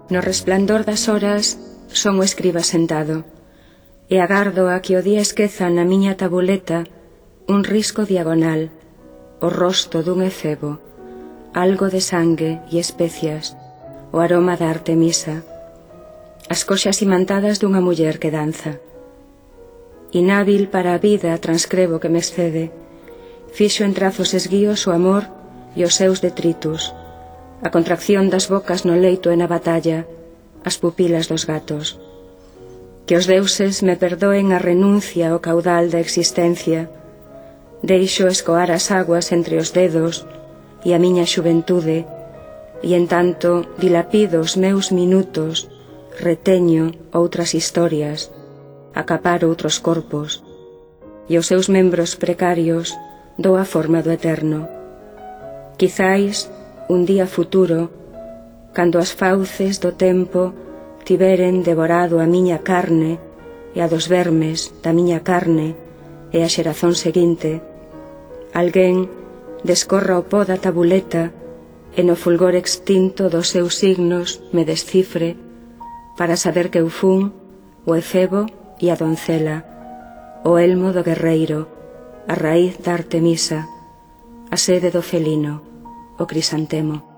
No resplandor das horas son o escriba sentado, e agardo a que o día esqueza na miña tabuleta un risco diagonal, o rosto dun efebo, algo de sangue e especias, o aroma da Artemisa, as coxas imantadas dunha muller que danza. Inhábil para a vida transcrevo que me excede, fixo en trazos esguíos o amor e os seus detritus, a contracción das bocas no leito e na batalla, as pupilas dos gatos. Que os deuses me perdoen a renuncia ao caudal da existencia. Deixo escoar as aguas entre os dedos e a miña xuventude, e en tanto dilapido os meus minutos, reteño outras historias, acaparo outros corpos, e os seus membros precarios dou a forma do eterno. Quizais, un día futuro, cando as fauces do tempo tiveren devorado a miña carne e a dos vermes da miña carne e a xerazón seguinte, alguén descorra o pó da tabuleta e no fulgor extinto dos seus signos me descifre para saber que eu fun o efebo e a doncela, o elmo do guerreiro, a raíz da Artemisa, a sede do felino, o crisantemo.